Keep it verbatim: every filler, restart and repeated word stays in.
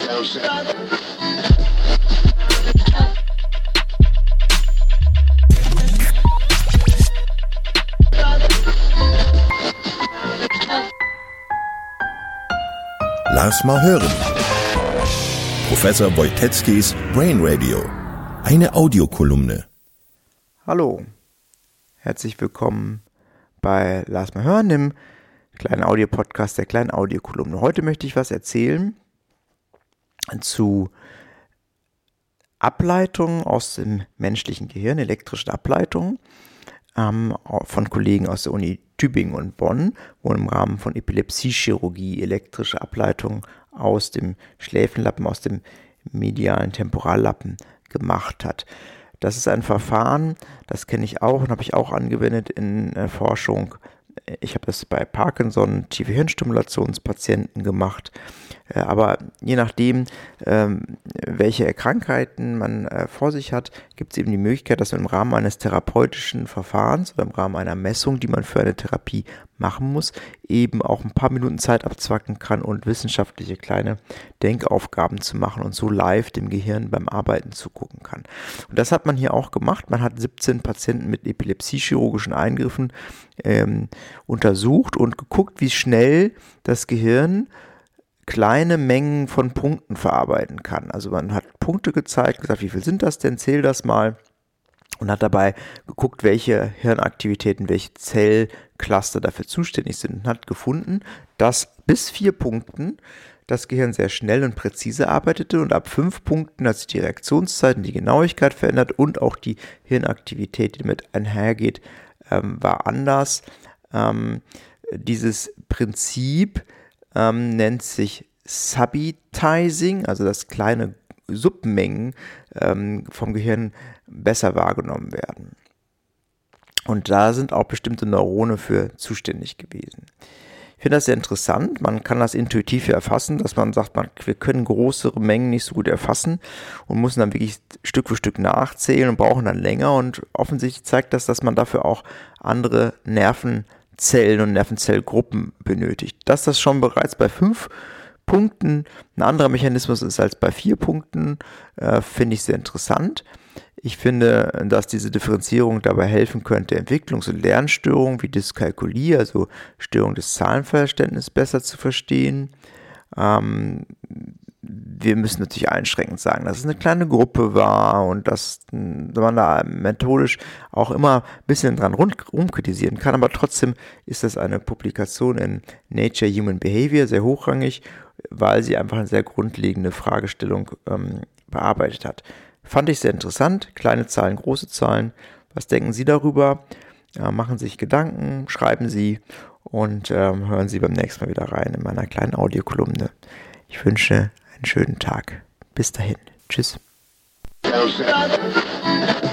Lass mal hören. Professor Wojtecki's Brain Radio. Eine Audiokolumne. Hallo, herzlich willkommen bei Lass mal hören, dem kleinen Audiopodcast der kleinen Audiokolumne. Heute möchte ich was erzählen zu Ableitungen aus dem menschlichen Gehirn, elektrischen Ableitungen ähm, von Kollegen aus der Uni Tübingen und Bonn, wo im Rahmen von Epilepsiechirurgie elektrische Ableitungen aus dem Schläfenlappen, aus dem medialen Temporallappen gemacht hat. Das ist ein Verfahren, das kenne ich auch und habe ich auch angewendet in der Forschung. Ich habe das bei Parkinson, tiefe Hirnstimulationspatienten gemacht, aber je nachdem, welche Krankheiten man vor sich hat, gibt es eben die Möglichkeit, dass man im Rahmen eines therapeutischen Verfahrens oder im Rahmen einer Messung, die man für eine Therapie machen muss, eben auch ein paar Minuten Zeit abzwacken kann und wissenschaftliche kleine Denkaufgaben zu machen und so live dem Gehirn beim Arbeiten zugucken kann. Und das hat man hier auch gemacht. Man hat siebzehn Patienten mit epilepsiechirurgischen Eingriffen ähm, untersucht und geguckt, wie schnell das Gehirn kleine Mengen von Punkten verarbeiten kann. Also man hat Punkte gezeigt, gesagt, wie viel sind das denn, zähl das mal und hat dabei geguckt, welche Hirnaktivitäten, welche Zellcluster dafür zuständig sind und hat gefunden, dass bis vier Punkten das Gehirn sehr schnell und präzise arbeitete und ab fünf Punkten hat sich die Reaktionszeit und die Genauigkeit verändert und auch die Hirnaktivität, die damit einhergeht, ähm, war anders. Ähm, dieses Prinzip ähm, nennt sich Subitizing, also dass kleine Submengen ähm, vom Gehirn besser wahrgenommen werden. Und da sind auch bestimmte Neurone für zuständig gewesen. Ich finde das sehr interessant. Man kann das intuitiv erfassen, dass man sagt, man, wir können größere Mengen nicht so gut erfassen und müssen dann wirklich Stück für Stück nachzählen und brauchen dann länger. Und offensichtlich zeigt das, dass man dafür auch andere Nervenzellen und Nervenzellgruppen benötigt. Dass das schon bereits bei fünf Punkten ein anderer Mechanismus ist als bei vier Punkten, äh, finde ich sehr interessant. Ich finde, dass diese Differenzierung dabei helfen könnte, Entwicklungs- und Lernstörungen wie Dyskalkulie, also Störung des Zahlenverständnisses, besser zu verstehen. Ähm, wir müssen natürlich einschränkend sagen, dass es eine kleine Gruppe war und dass man da methodisch auch immer ein bisschen dran rumkritisieren kann, aber trotzdem ist das eine Publikation in Nature Human Behavior, sehr hochrangig, weil sie einfach eine sehr grundlegende Fragestellung ähm, bearbeitet hat. Fand ich sehr interessant. Kleine Zahlen, große Zahlen. Was denken Sie darüber? Ja, machen Sie sich Gedanken, schreiben Sie und ähm, hören Sie beim nächsten Mal wieder rein in meiner kleinen Audiokolumne. Ich wünsche einen schönen Tag. Bis dahin. Tschüss.